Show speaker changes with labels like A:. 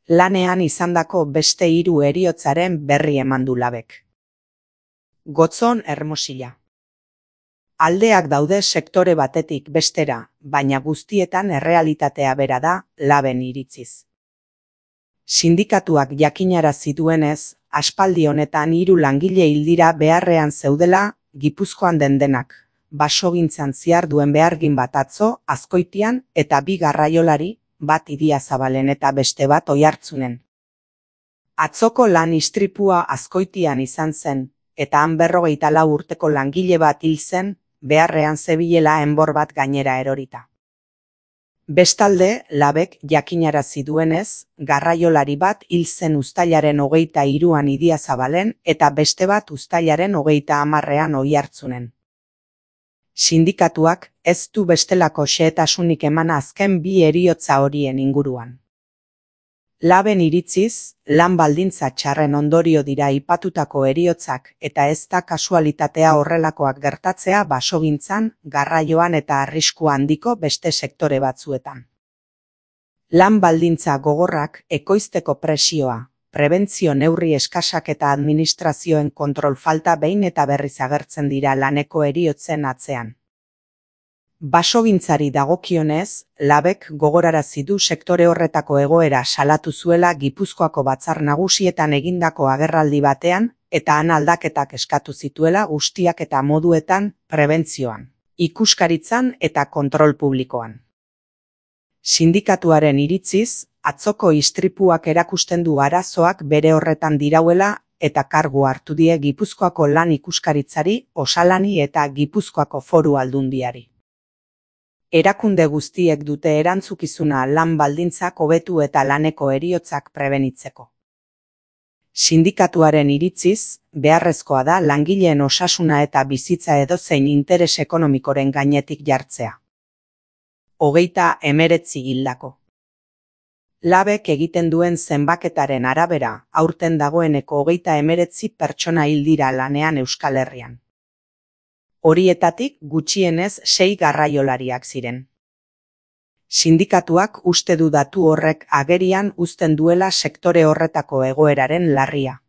A: Lanean izandako beste 3 heriotzaren berri eman du Labek. Gotzon Hermosilla. Aldeak daude sektore batetik bestera, baina guztietan errealitatea bera da, Laben iritziz. Sindikatuak jakinarazi duenez, aspaldi honetan 3 langile hil dira beharrean zeudela, Gipuzkoan denak, basogintzan ziharduen behargin bat atzo, Azkoitian, eta 2 garraiolari, bat Idiazabalen eta beste bat Oiartzunen. Atzoko lan istripua Azkoitian izan zen, eta han 54 urteko langile bat hil zen, beharrean zebilela enbor bat gainera erorita. Bestalde, Labek jakinarazi duenez, garraiolari bat hil zen uztailaren 23an Idiazabalen eta beste bat uztailaren 30an Oiartzunen. Sindikatuak ez du bestelako xehetasunik eman azken 2 heriotza horien inguruan. Laben iritziz, lan baldintza txarren ondorio dira aipatutako heriotzak eta ez da kasualitatea horrelakoak gertatzea basogintzan, garraioan eta arrisku handiko beste sektore batzuetan. Lan baldintza gogorrak, ekoizteko presioa, prebentzio neurri eskasak eta administrazioen kontrol falta behin eta berriz agertzen dira laneko heriotzen atzean. Basogintzari dagokionez, Labek gogorarazi du sektore horretako egoera salatu zuela Gipuzkoako Batzar Nagusietan egindako agerraldi batean eta han aldaketak eskatu zituela guztiak eta moduetan, prebentzioan, ikuskaritzan eta kontrol publikoan. Sindikatuaren iritziz, atzoko istripuak erakusten du arazoak bere horretan dirauela eta kargu hartu die Gipuzkoako lan ikuskaritzari, Osalani eta Gipuzkoako Foru Aldundiari. Erakunde guztiek dute erantzukizuna lan baldintzak hobetu eta laneko heriotzak prebenitzeko. Sindikatuaren iritziz, beharrezkoa da langileen osasuna eta bizitza edozein interes ekonomikoren gainetik jartzea. 39 hildako. Labek egiten duen zenbaketaren arabera, aurten dagoeneko 39 pertsona hil dira lanean Euskal Herrian. Horietatik gutxienez 6 garraiolariak ziren. Sindikatuak uste du datu horrek agerian uzten duela sektore horretako egoeraren larria.